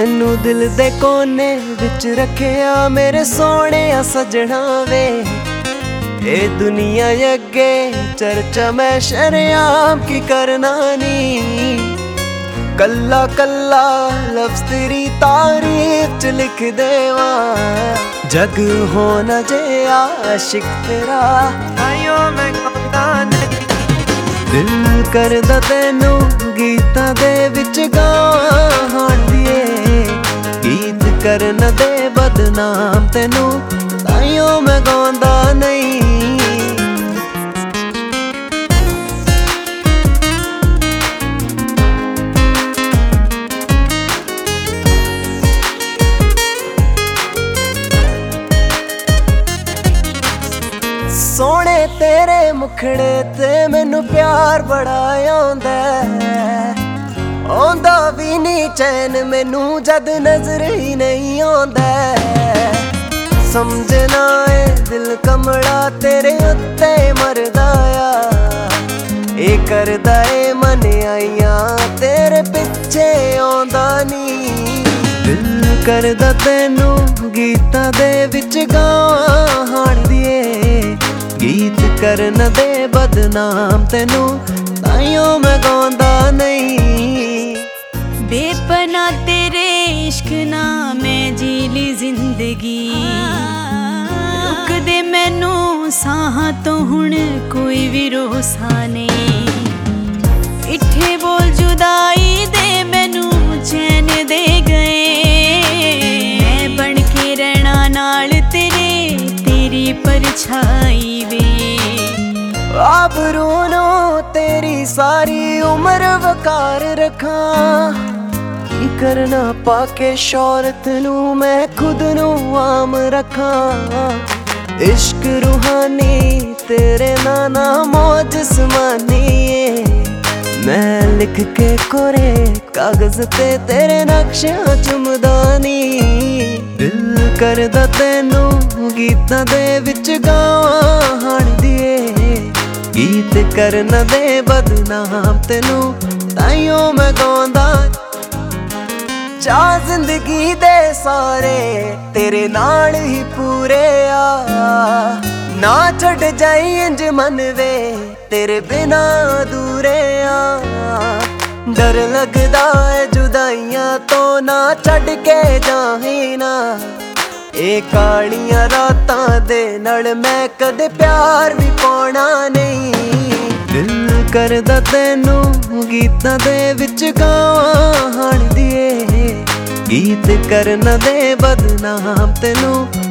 ਤੈਨੂੰ ਦਿਲ ਦੇ ਕੋਨੇ ਵਿੱਚ ਰੱਖਿਆ ਮੇਰੇ ਸੋਹਣਿਆ ਸਜਣਾ ਵੇ। ਇਹ ਦੁਨੀਆ ਅੱਗੇ ਚਰਚਾ ਮੈਂ ਸ਼ਰੇਆਮ ਕੀ ਕਰਨਾ ਨੀ। ਕੱਲਾ ਕੱਲਾ ਲਫ਼ਜ਼ ਤੇਰੀ ਤਾਰੀਫ ਚ ਲਿਖ ਦੇਵਾਂ, ਜਗ ਹੋ ਨਾ ਜੇ ਆਸ਼ਿਕ ਤੇਰਾ ਆਇਓ ਮੈਂ ਗਾਉਂਦਾ ਨਹੀਂ। ਦਿਲ ਕਰਦਾ ਤੈਨੂੰ ਗੀਤਾਂ ਦੇ ਵਿੱਚ ਗਾਵਾਂ ਦੀਏ, ਗੀਤ ਕਰਨ ਦੇ ਬਦਨਾਮ ਤੈਨੂੰ ਤਾਈਓ ਮੈਂ ਗਾਉਂਦਾ ਨਹੀਂ। ਸੋਹਣੇ ਤੇਰੇ ਮੁਖੜੇ ਤੇ ਮੈਨੂੰ ਪਿਆਰ ਬੜਾ ਆਉਂਦਾ ਵੀ ਨੀ ਚੈਨ ਮੈਨੂੰ ਜਦ ਨਜ਼ਰ ਹੀ ਨਹੀਂ ਆਉਂਦਾ। ਸਮਝਣਾ ਏ ਦਿਲ ਕਮਲਾ ਤੇਰੇ ਉੱਤੇ ਮਰਦਾ ਆ, ਇਹ ਕਰਦਾ ਏ ਮਨ ਆਈਆਂ ਤੇਰੇ ਪਿੱਛੇ ਆਉਂਦਾ ਨੀ। ਦਿਲ ਕਰਦਾ ਤੈਨੂੰ ਗੀਤਾਂ ਦੇ ਵਿੱਚ ਗਾਵਾਂ ਦੀਏ, ਗੀਤ ਕਰਨ ਦੇ ਬਦਨਾਮ ਤੈਨੂੰ ਤਾਈਓ ਮੈਂ ਗਾਉਂਦਾ ਨਹੀਂ। ਬੇਪਨਾ ਤੇਰੇ ਇਸ਼ਕ ਨਾ ਮੈਂ ਜੀ ਲਈ ਜ਼ਿੰਦਗੀ, ਰੁਕਦੇ ਮੈਨੂੰ ਸਾਹਾਂ ਤੋਂ ਹੁਣ ਕੋਈ ਵੀ ਰੋਸਾ ਨਹੀਂ। ਇੱਥੇ ਬੋਲ ਜੁਦਾਈ ਦੇ ਮੈਨੂੰ ਚੈਨ ਦੇ ਗਏ, ਮੈਂ ਬਣ ਕੇ ਰਹਿਣਾ ਨਾਲ ਤੇਰੇ ਤੇਰੀ ਪਰਛਾਈ ਵੇ। ਆਬਰੂ ਨੂੰ ਤੇਰੀ ਸਾਰੀ ਉਮਰ ਵਕਾਰ ਰੱਖਾਂ, ਕੀ ਕਰਨਾ ਪਾ ਕੇ ਸ਼ੌਹਰਤ ਨੂੰ ਮੈਂ ਖੁਦ ਨੂੰ ਆਮ ਰੱਖਾਂ। ਇਸ਼ਕ ਰੂਹਾਨੀ ਤੇਰੇ ਨਾਨਾ ਮੌਜ ਜਿਸਮਾਨੀ ਏ, ਮੈਂ ਲਿਖ ਕੇ ਕੋਰੇ ਕਾਗਜ਼ ਤੇ ਤੇਰੇ ਨਕਸ਼ਾ ਚੁੰਮਦਾ ਨੀ। ਦਿਲ ਕਰਦਾ ਤੈਨੂੰ ਗੀਤਾਂ ਦੇ ਵਿੱਚ ਗਾਵਾਂ ਦੀਏ, ਗੀਤ ਕਰਨ ਦੇ ਬਦਨਾਮ ਤੈਨੂੰ ਤਾਈਓ ਮੈਂ ਗਾਉਂਦਾ। ਚਾਹ ਜ਼ਿੰਦਗੀ ਦੇ ਸਾਰੇ ਤੇਰੇ ਨਾਲ ਹੀ ਪੂਰੇ ਆ, ਨਾ ਛੱਡ ਜਾਈ ਇੰਜ ਮਨ ਵੇ ਤੇਰੇ ਬਿਨਾ ਅਧੂਰੇ ਆ। ਡਰ ਲੱਗਦਾ ਏ ਜੁਦਾਈਆਂ ਤੋਂ ਨਾ ਛੱਡ ਕੇ ਜਾਹੀਂ ਨਾ, ਇਹ ਕਾਲੀਆਂ ਰਾਤਾਂ ਦੇ ਨਾਲ ਮੈਂ ਕਦੇ ਪਿਆਰ ਵੀ ਪਾਉਣਾ ਨਹੀਂ। ਦਿਲ ਕਰਦਾ ਤੈਨੂੰ ਗੀਤਾਂ ਦੇ ਵਿੱਚ ਗਾਵਾਂ ਦੀਏ, ਗੀਤ ਕਰਨ ਦੇ ਬਦਨਾਮ ਤੈਨੂੰ